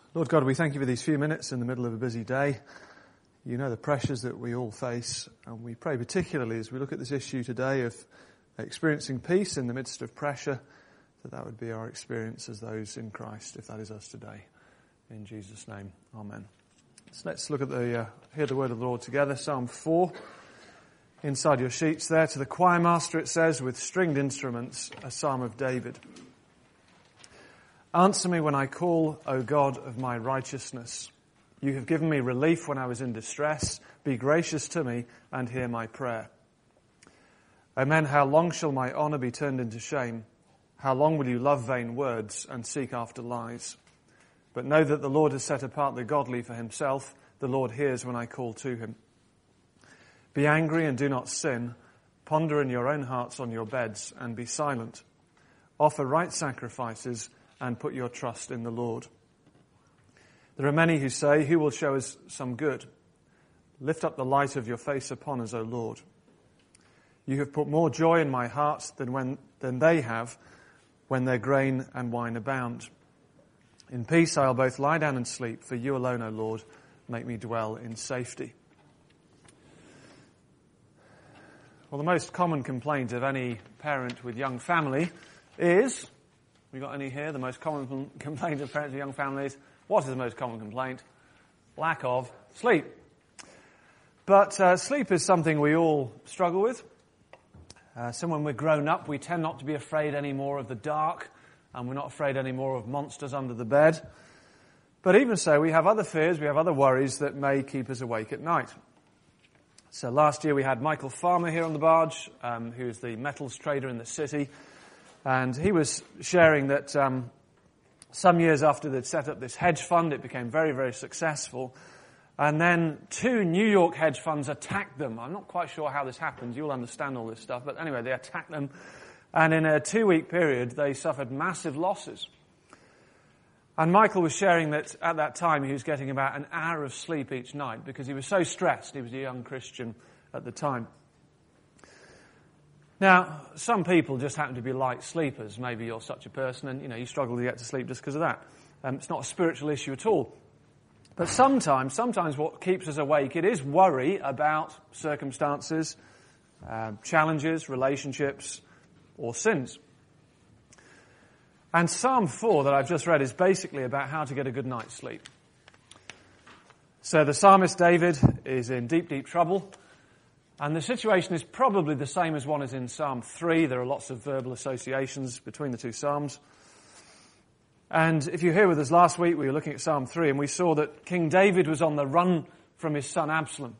Lord God, we thank you for these few minutes in the middle of a busy day. You know the pressures that we all face, and we pray particularly as we look at this issue today of experiencing peace in the midst of pressure, that would be our experience as those in Christ, if that is us today. In Jesus' name, amen. So let's look at hear the word of the Lord together. Psalm 4. Inside your sheets there, to the choir master it says, with stringed instruments, a psalm of David. Answer me when I call, O God of my righteousness. You have given me relief when I was in distress. Be gracious to me and hear my prayer. O men, how long shall my honour be turned into shame? How long will you love vain words and seek after lies? But know that the Lord has set apart the godly for himself. The Lord hears when I call to him. Be angry and do not sin. Ponder in your own hearts on your beds and be silent. Offer right sacrifices and put your trust in the Lord. There are many who say, who will show us some good? Lift up the light of your face upon us, O Lord. You have put more joy in my heart than they have when their grain and wine abound. In peace I'll both lie down and sleep, for you alone, O Lord, make me dwell in safety. Well, the most common complaint of any parent with young family is, we got any here? The most common complaint of parents with young families. What is the most common complaint? Lack of sleep. But sleep is something we all struggle with. So when we're grown up, we tend not to be afraid anymore of the dark, and we're not afraid anymore of monsters under the bed. But even so, we have other fears, we have other worries that may keep us awake at night. So last year we had Michael Farmer here on the barge, who's the metals trader in the city. And he was sharing that some years after they'd set up this hedge fund, it became very, very successful. And then 2 New York hedge funds attacked them. I'm not quite sure how this happens. You'll understand all this stuff. But anyway, they attacked them. And in a 2-week period, they suffered massive losses. And Michael was sharing that at that time he was getting about an hour of sleep each night because he was so stressed. He was a young Christian at the time. Now, some people just happen to be light sleepers. Maybe you're such a person and, you struggle to get to sleep just because of that. It's not a spiritual issue at all. But sometimes what keeps us awake, it is worry about circumstances, challenges, relationships, or sins. And Psalm 4 that I've just read is basically about how to get a good night's sleep. So the psalmist David is in deep, deep trouble. And the situation is probably the same as one is in Psalm 3. There are lots of verbal associations between the two Psalms. And if you were here with us last week, we were looking at Psalm 3 and we saw that King David was on the run from his son Absalom.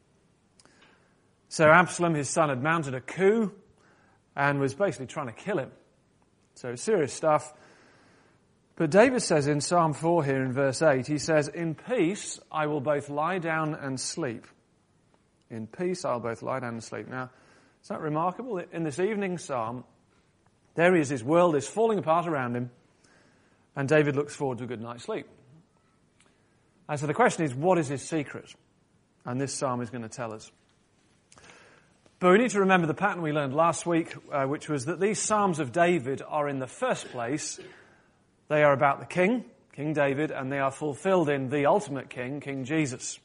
So Absalom, his son, had mounted a coup and was basically trying to kill him. So serious stuff. But David says in Psalm 4 here in verse 8, he says, in peace I will both lie down and sleep. In peace I'll both lie down and sleep. Now, is that remarkable? In this evening psalm, there he is, his world is falling apart around him, and David looks forward to a good night's sleep. And so the question is, what is his secret? And this psalm is going to tell us. But we need to remember the pattern we learned last week, which was that these psalms of David are in the first place, they are about the king, King David, and they are fulfilled in the ultimate king, King Jesus.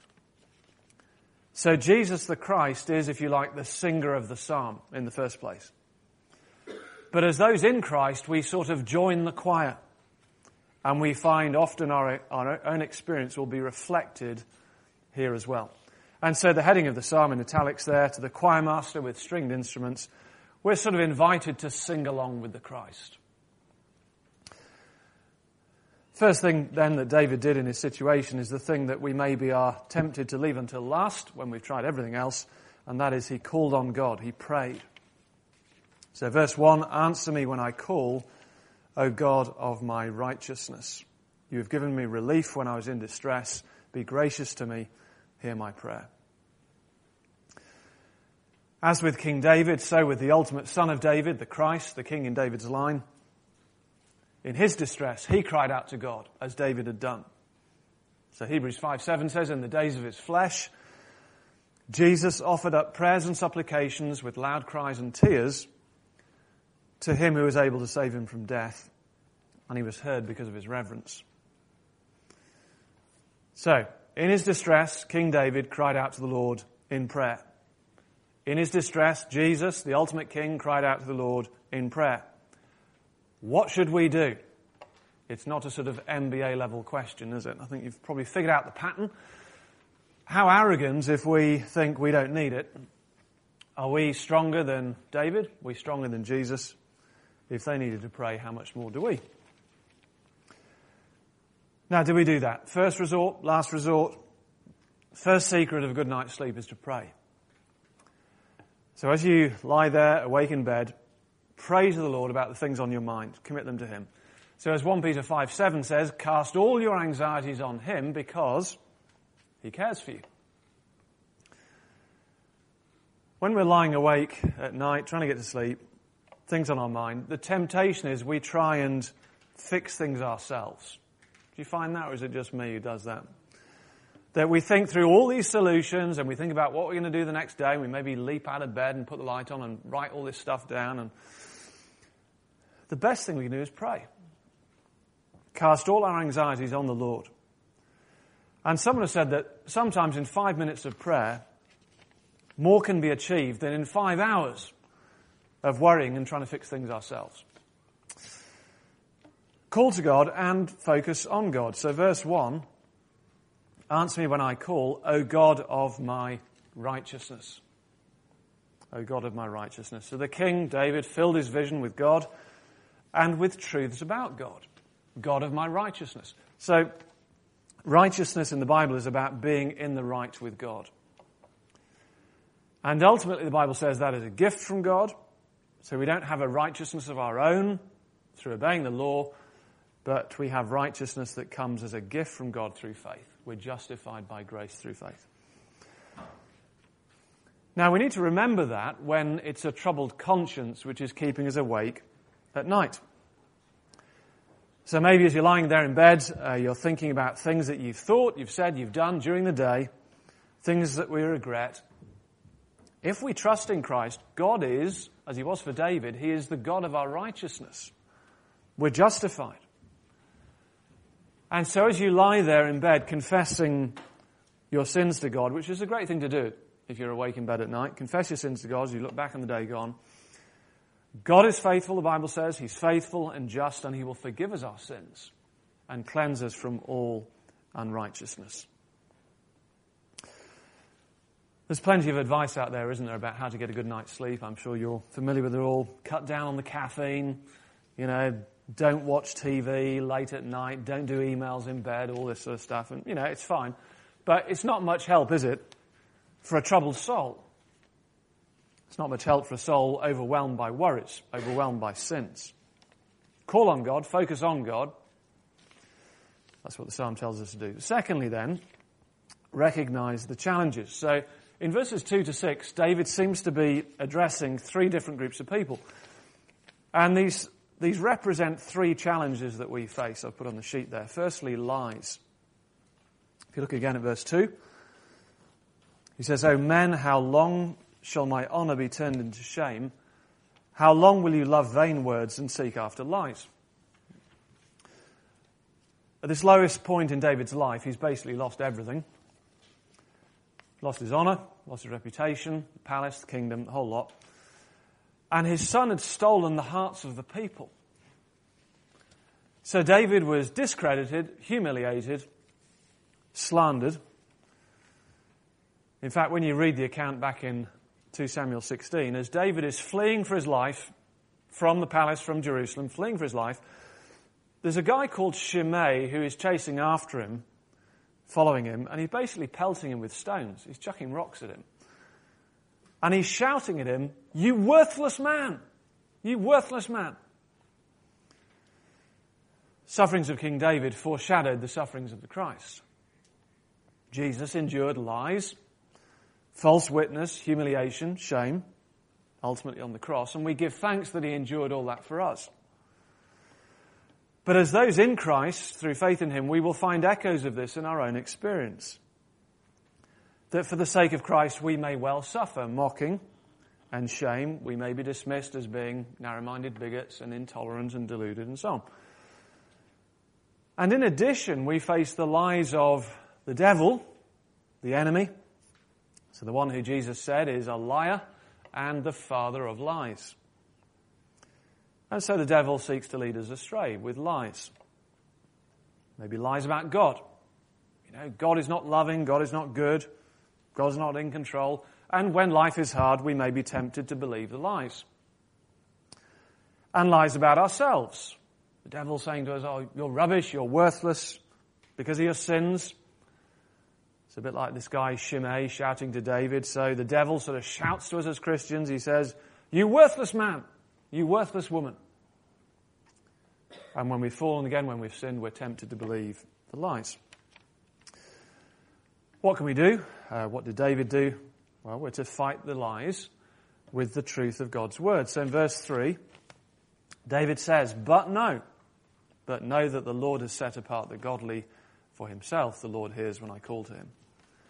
So Jesus the Christ is, if you like, the singer of the psalm in the first place. But as those in Christ, we sort of join the choir. And we find often our own experience will be reflected here as well. And so the heading of the psalm in italics there, to the choir master with stringed instruments, we're sort of invited to sing along with the Christ. First thing then that David did in his situation is the thing that we maybe are tempted to leave until last when we've tried everything else, and that is he called on God, he prayed. So verse 1, answer me when I call, O God of my righteousness. You have given me relief when I was in distress. Be gracious to me, hear my prayer. As with King David, so with the ultimate son of David, the Christ, the king in David's line, in his distress, he cried out to God, as David had done. So Hebrews 5:7 says, in the days of his flesh, Jesus offered up prayers and supplications with loud cries and tears to him who was able to save him from death, and he was heard because of his reverence. So, in his distress, King David cried out to the Lord in prayer. In his distress, Jesus, the ultimate king, cried out to the Lord in prayer. What should we do? It's not a sort of MBA level question, is it? I think you've probably figured out the pattern. How arrogant if we think we don't need it. Are we stronger than David? Are we stronger than Jesus? If they needed to pray, how much more do we? Now, do we do that? First resort, last resort. First secret of a good night's sleep is to pray. So as you lie there, awake in bed, pray to the Lord about the things on your mind. Commit them to him. So as 1 Peter 5:7 says, cast all your anxieties on him because he cares for you. When we're lying awake at night, trying to get to sleep, things on our mind, the temptation is we try and fix things ourselves. Do you find that, or is it just me who does that? That we think through all these solutions and we think about what we're going to do the next day, and we maybe leap out of bed and put the light on and write all this stuff down. And the best thing we can do is pray. Cast all our anxieties on the Lord. And someone has said that sometimes in 5 minutes of prayer, more can be achieved than in 5 hours of worrying and trying to fix things ourselves. Call to God and focus on God. So verse 1, answer me when I call, O God of my righteousness. O God of my righteousness. So the king, David, filled his vision with God and with truths about God. God of my righteousness. So righteousness in the Bible is about being in the right with God. And ultimately the Bible says that is a gift from God. So we don't have a righteousness of our own through obeying the law, but we have righteousness that comes as a gift from God through faith. We're justified by grace through faith. Now we need to remember that when it's a troubled conscience which is keeping us awake at night. So maybe as you're lying there in bed, you're thinking about things that you've thought, you've said, you've done during the day, things that we regret. If we trust in Christ, God is, as he was for David, he is the God of our righteousness. We're justified. And so as you lie there in bed confessing your sins to God, which is a great thing to do if you're awake in bed at night, confess your sins to God as you look back on the day gone. God is faithful, the Bible says. He's faithful and just, and he will forgive us our sins and cleanse us from all unrighteousness. There's plenty of advice out there, isn't there, about how to get a good night's sleep. I'm sure you're familiar with it all. Cut down on the caffeine, don't watch TV late at night, don't do emails in bed, all this sort of stuff. And, it's fine. But it's not much help, is it, for a troubled soul? It's not much help for a soul overwhelmed by worries, overwhelmed by sins. Call on God, focus on God. That's what the psalm tells us to do. Secondly, then, recognize the challenges. So, in verses 2 to 6, David seems to be addressing 3 different groups of people. And these represent 3 challenges that we face. I've put on the sheet there. Firstly, lies. If you look again at verse 2, he says, O men, how long shall my honour be turned into shame? How long will you love vain words and seek after lies? At this lowest point in David's life, he's basically lost everything. Lost his honour, lost his reputation, the palace, the kingdom, the whole lot. And his son had stolen the hearts of the people. So David was discredited, humiliated, slandered. In fact, when you read the account back in 2 Samuel 16, as David is fleeing for his life from the palace, from Jerusalem, fleeing for his life, there's a guy called Shimei who is chasing after him, following him, and he's basically pelting him with stones. He's chucking rocks at him. And he's shouting at him, you worthless man! You worthless man! Sufferings of King David foreshadowed the sufferings of the Christ. Jesus endured lies, false witness, humiliation, shame, ultimately on the cross, and we give thanks that he endured all that for us. But as those in Christ, through faith in him, we will find echoes of this in our own experience. That for the sake of Christ we may well suffer mocking and shame. We may be dismissed as being narrow-minded bigots and intolerant and deluded and so on. And in addition, we face the lies of The devil, the enemy, so the one who Jesus said is a liar and the father of lies. And so the devil seeks to lead us astray with lies. Maybe lies about God. God is not loving, God is not good, God's not in control. And when life is hard, we may be tempted to believe the lies. And lies about ourselves. The devil saying to us, oh, you're rubbish, you're worthless because of your sins. It's a bit like this guy Shimei shouting to David. So the devil sort of shouts to us as Christians. He says, you worthless man, you worthless woman. And when we've fallen again, when we've sinned, we're tempted to believe the lies. What can we do? What did David do? Well, we're to fight the lies with the truth of God's word. So in verse 3, David says, but know that the Lord has set apart the godly for himself. The Lord hears when I call to him.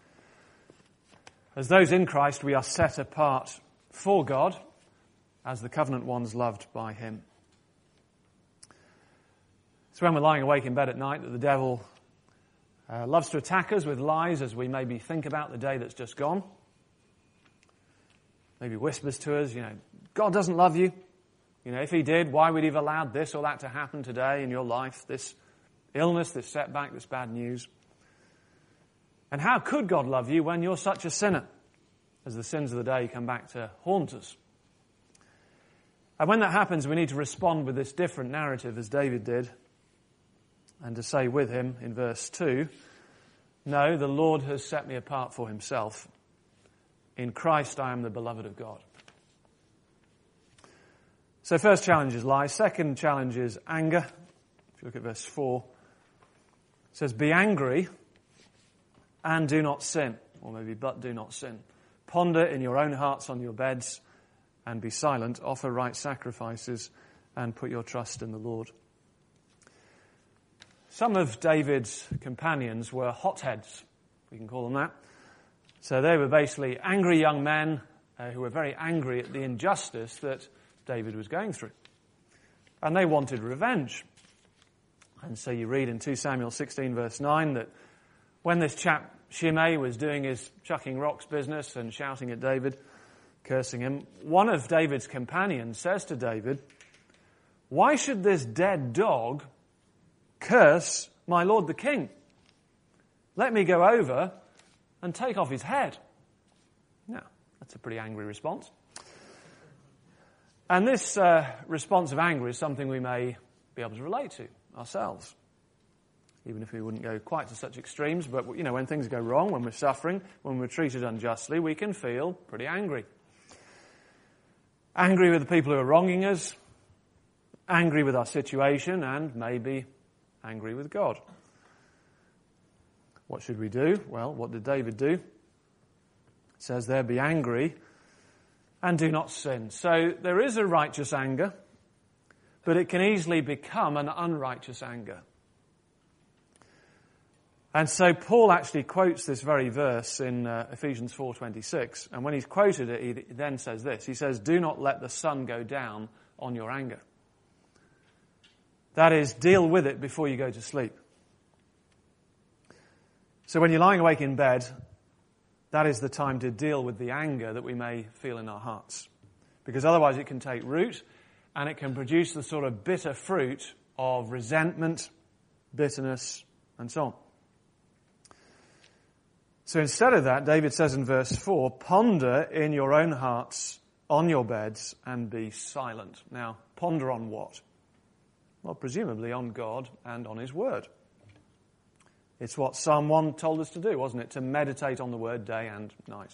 As those in Christ, we are set apart for God as the covenant ones loved by him. So when we're lying awake in bed at night, that the devil loves to attack us with lies as we maybe think about the day that's just gone. Maybe whispers to us, God doesn't love you. If he did, why would he have allowed this or that to happen today in your life? This illness, this setback, this bad news. And how could God love you when you're such a sinner? As the sins of the day come back to haunt us. And when that happens, we need to respond with this different narrative as David did. And to say with him in verse 2, no, the Lord has set me apart for himself. In Christ I am the beloved of God. So first challenge is lies. Second challenge is anger. If you look at verse 4, it says, be angry and do not sin. Or maybe, but do not sin. Ponder in your own hearts on your beds and be silent. Offer right sacrifices and put your trust in the Lord. Some of David's companions were hotheads, we can call them that. So they were basically angry young men who were very angry at the injustice that David was going through. And they wanted revenge. And so you read in 2 Samuel 16 verse 9 that when this chap Shimei was doing his chucking rocks business and shouting at David, cursing him, one of David's companions says to David, why should this dead dog curse my lord the king? Let me go over and take off his head. Now, that's a pretty angry response. And this response of anger is something we may be able to relate to ourselves. Even if we wouldn't go quite to such extremes, but when things go wrong, when we're suffering, when we're treated unjustly, we can feel pretty angry. Angry with the people who are wronging us, angry with our situation, and maybe angry with God. What should we do? Well, what did David do? It says there, be angry and do not sin. So there is a righteous anger, but it can easily become an unrighteous anger. And so Paul actually quotes this very verse in Ephesians 4:26, and when he's quoted it, he then says this. He says, do not let the sun go down on your anger. That is, deal with it before you go to sleep. So when you're lying awake in bed, that is the time to deal with the anger that we may feel in our hearts. Because otherwise it can take root and it can produce the sort of bitter fruit of resentment, bitterness, and so on. So instead of that, David says in verse 4, ponder in your own hearts on your beds and be silent. Now, ponder on what? Well, presumably on God and on his word. It's what Psalm 1 told us to do, wasn't it? To meditate on the word day and night.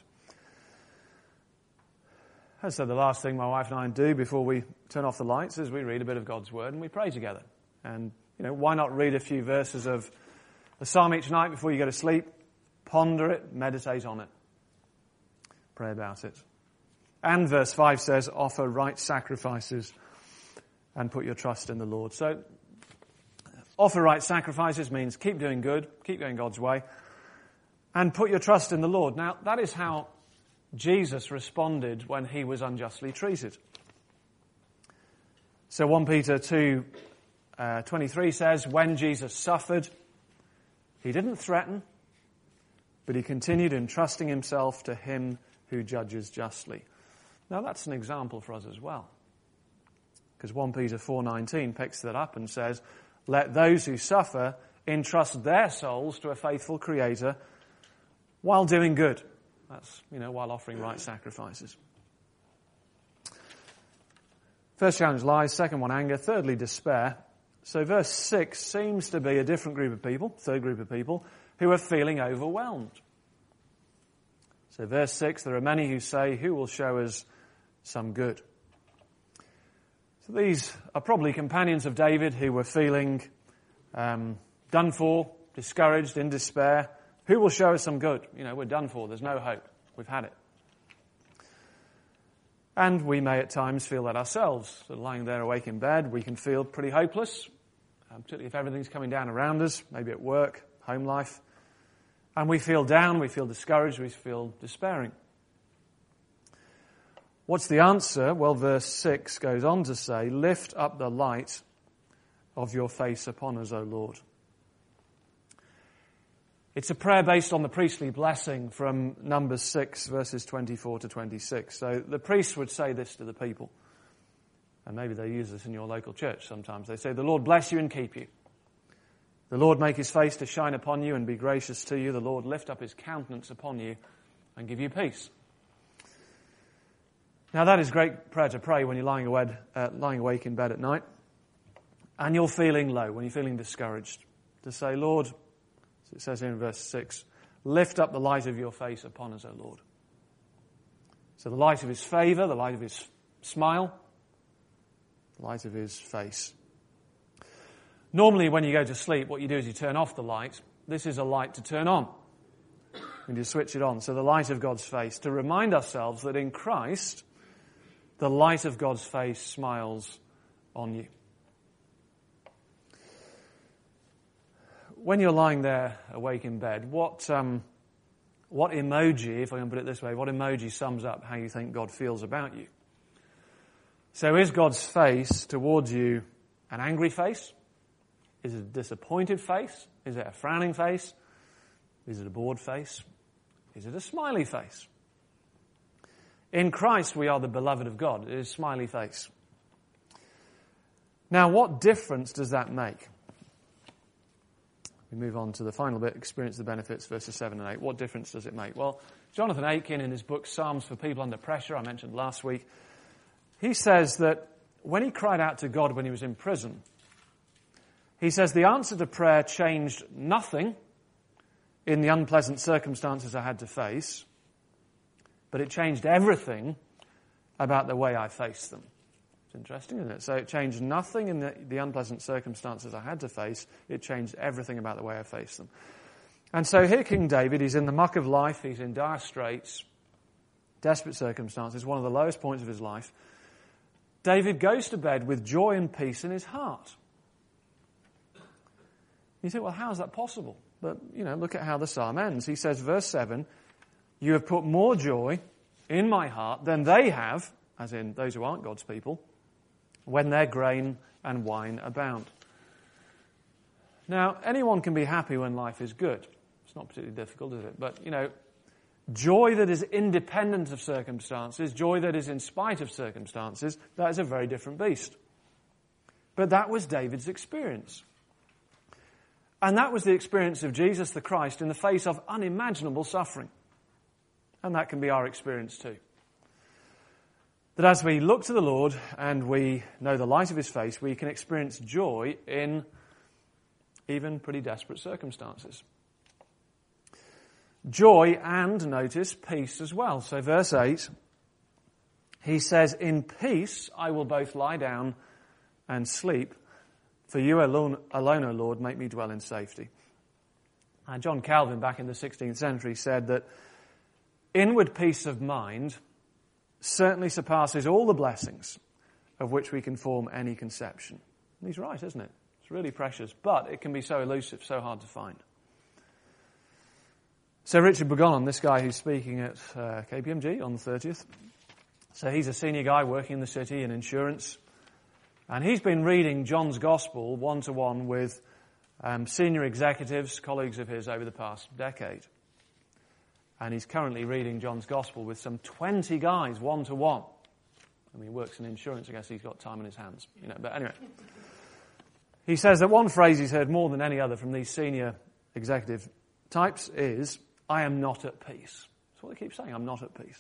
And so the last thing my wife and I do before we turn off the lights is we read a bit of God's word and we pray together. And, why not read a few verses of the psalm each night before you go to sleep? Ponder it, meditate on it. Pray about it. And verse 5 says, offer right sacrifices and put your trust in the Lord. So, offer right sacrifices means keep doing good, keep going God's way, and put your trust in the Lord. Now, that is how Jesus responded when he was unjustly treated. So 1 Peter 2:23 says, when Jesus suffered, he didn't threaten, but he continued entrusting himself to him who judges justly. Now that's an example for us as well. Because 1 Peter 4:19 picks that up and says, let those who suffer entrust their souls to a faithful Creator while doing good. That's, while offering right sacrifices. First challenge, lies. Second one, anger. Thirdly, despair. So verse 6 seems to be a different group of people, third group of people, who are feeling overwhelmed. So verse 6, there are many who say, who will show us some good? So these are probably companions of David who were feeling done for, discouraged, in despair. Who will show us some good? We're done for. There's no hope. We've had it. And we may at times feel that ourselves. So lying there awake in bed, we can feel pretty hopeless, particularly if everything's coming down around us, maybe at work, home life. And we feel down, we feel discouraged, we feel despairing. What's the answer? Well, verse 6 goes on to say, lift up the light of your face upon us, O Lord. It's a prayer based on the priestly blessing from Numbers 6, verses 24 to 26. So the priests would say this to the people. And maybe they use this in your local church sometimes. They say, the Lord bless you and keep you. The Lord make his face to shine upon you and be gracious to you. The Lord lift up his countenance upon you and give you peace. Now that is a great prayer to pray when you're lying awake in bed at night. And you're feeling low, when you're feeling discouraged. To say, Lord, as it says here in verse 6, lift up the light of your face upon us, O Lord. So the light of his favour, the light of his smile, the light of his face. Normally when you go to sleep, what you do is you turn off the light. This is a light to turn on. And you switch it on. So the light of God's face, to remind ourselves that in Christ, the light of God's face smiles on you. When you're lying there awake in bed, what emoji, if I can put it this way, what emoji sums up how you think God feels about you? So is God's face towards you an angry face? Is it a disappointed face? Is it a frowning face? Is it a bored face? Is it a smiley face? In Christ we are the beloved of God. It is a smiley face. Now what difference does that make? We move on to the final bit, experience the benefits, verses 7 and 8. What difference does it make? Well, Jonathan Aitken, in his book Psalms for People Under Pressure, I mentioned last week, he says that when he cried out to God when he was in prison, he says the answer to prayer changed nothing in the unpleasant circumstances I had to face, but it changed everything about the way I faced them. Interesting, isn't it? So it changed nothing in the unpleasant circumstances I had to face. It changed everything about the way I faced them. And so here King David, he's in the muck of life. He's in dire straits, desperate circumstances, one of the lowest points of his life. David goes to bed with joy and peace in his heart. You think, well, how is that possible? But, look at how the psalm ends. He says, verse 7, you have put more joy in my heart than they have, as in those who aren't God's people, when their grain and wine abound. Now, anyone can be happy when life is good. It's not particularly difficult, is it? But, joy that is independent of circumstances, joy that is in spite of circumstances, that is a very different beast. But that was David's experience. And that was the experience of Jesus the Christ in the face of unimaginable suffering. And that can be our experience too. That as we look to the Lord and we know the light of his face, we can experience joy in even pretty desperate circumstances. Joy and, notice, peace as well. So verse 8, he says, in peace I will both lie down and sleep, for you alone, O Lord, make me dwell in safety. And John Calvin, back in the 16th century, said that inward peace of mind certainly surpasses all the blessings of which we can form any conception. And he's right, isn't it? It's really precious, but it can be so elusive, so hard to find. So Richard Bugonon, this guy who's speaking at KPMG on the 30th, so he's a senior guy working in the city in insurance, and he's been reading John's Gospel one-to-one with senior executives, colleagues of his over the past decade. And he's currently reading John's Gospel with some 20 guys, one-to-one. I mean, he works in insurance. I guess he's got time on his hands. But anyway. He says that one phrase he's heard more than any other from these senior executive types is, I am not at peace. That's what they keep saying, I'm not at peace.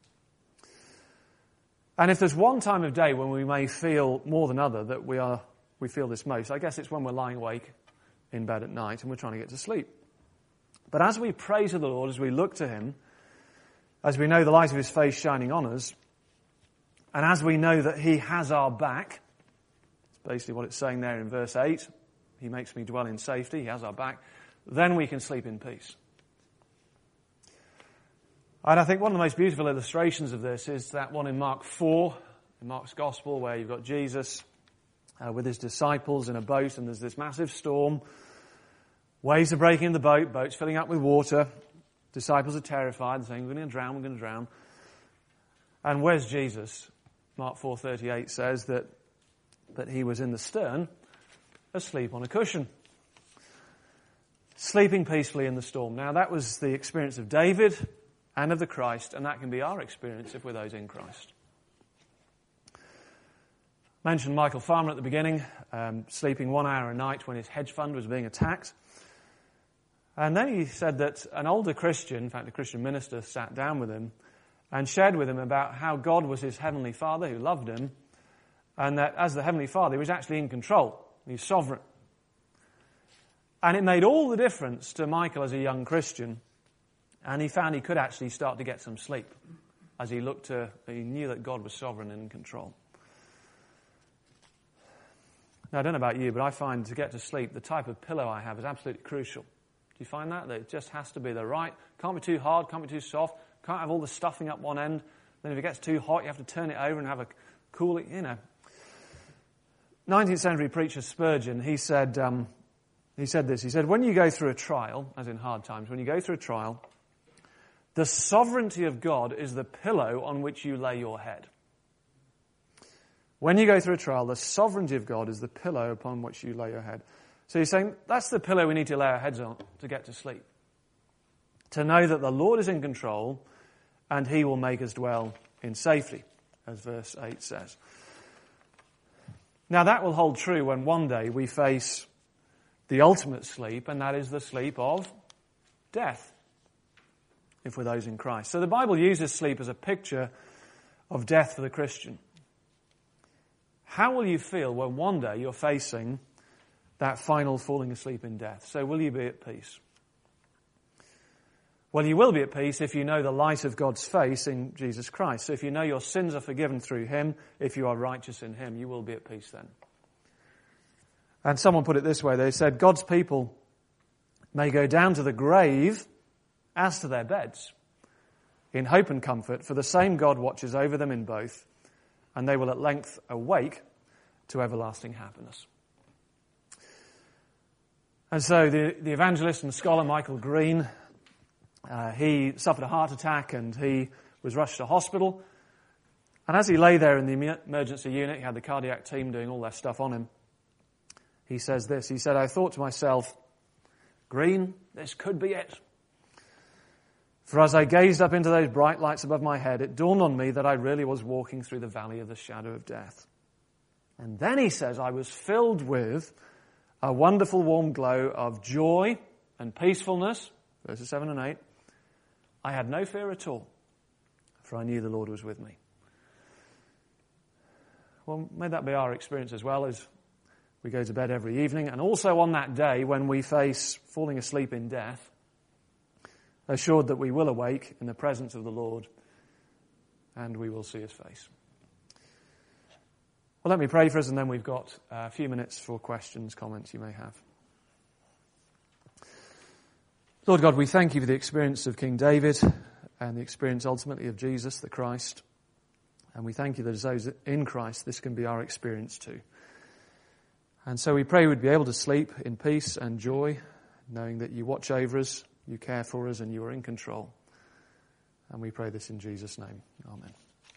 And if there's one time of day when we may feel more than other that we feel this most, I guess it's when we're lying awake in bed at night and we're trying to get to sleep. But as we pray to the Lord, as we look to him, as we know the light of his face shining on us, and as we know that he has our back, it's basically what it's saying there in verse 8, he makes me dwell in safety, he has our back, then we can sleep in peace. And I think one of the most beautiful illustrations of this is that one in Mark 4, in Mark's Gospel, where you've got Jesus with his disciples in a boat, and there's this massive storm. Waves are breaking in the boat, boat's filling up with water. Disciples are terrified, they're saying, we're going to drown. And where's Jesus? Mark 4:38 says that he was in the stern, asleep on a cushion. Sleeping peacefully in the storm. Now that was the experience of David and of the Christ, and that can be our experience if we're those in Christ. Mentioned Michael Farmer at the beginning, sleeping 1 hour a night when his hedge fund was being attacked. And then he said that an older Christian, in fact a Christian minister, sat down with him and shared with him about how God was his heavenly Father who loved him, and that as the heavenly Father he was actually in control, he was sovereign. And it made all the difference to Michael as a young Christian, and he found he could actually start to get some sleep as he knew that God was sovereign and in control. Now, I don't know about you, but I find to get to sleep, the type of pillow I have is absolutely crucial. Do you find that? That it just has to be the right, can't be too hard, can't be too soft, can't have all the stuffing up one end. Then if it gets too hot, you have to turn it over and have a cooling, 19th century preacher Spurgeon, he said this, he said, when you go through a trial, as in hard times, when you go through a trial, the sovereignty of God is the pillow on which you lay your head. When you go through a trial, the sovereignty of God is the pillow upon which you lay your head. So he's saying that's the pillow we need to lay our heads on to get to sleep. To know that the Lord is in control and he will make us dwell in safety, as verse 8 says. Now that will hold true when one day we face the ultimate sleep, and that is the sleep of death, if we're those in Christ. So the Bible uses sleep as a picture of death for the Christian. How will you feel when one day you're facing that final falling asleep in death? So will you be at peace? Well, you will be at peace if you know the light of God's face in Jesus Christ. So if you know your sins are forgiven through him, if you are righteous in him, you will be at peace then. And someone put it this way, they said, God's people may go down to the grave as to their beds, in hope and comfort, for the same God watches over them in both, and they will at length awake to everlasting happiness. And so the evangelist and scholar Michael Green, he suffered a heart attack and he was rushed to hospital. And as he lay there in the emergency unit, he had the cardiac team doing all their stuff on him. He says this, he said, I thought to myself, Green, this could be it. For as I gazed up into those bright lights above my head, it dawned on me that I really was walking through the valley of the shadow of death. And then he says, I was filled with a wonderful warm glow of joy and peacefulness, verses 7 and 8. I had no fear at all, for I knew the Lord was with me. Well, may that be our experience as well as we go to bed every evening, and also on that day when we face falling asleep in death, assured that we will awake in the presence of the Lord and we will see his face. Well, let me pray for us, and then we've got a few minutes for questions, comments you may have. Lord God, we thank you for the experience of King David and the experience ultimately of Jesus, the Christ. And we thank you that as those in Christ, this can be our experience too. And so we pray we'd be able to sleep in peace and joy, knowing that you watch over us, you care for us, and you are in control. And we pray this in Jesus' name. Amen.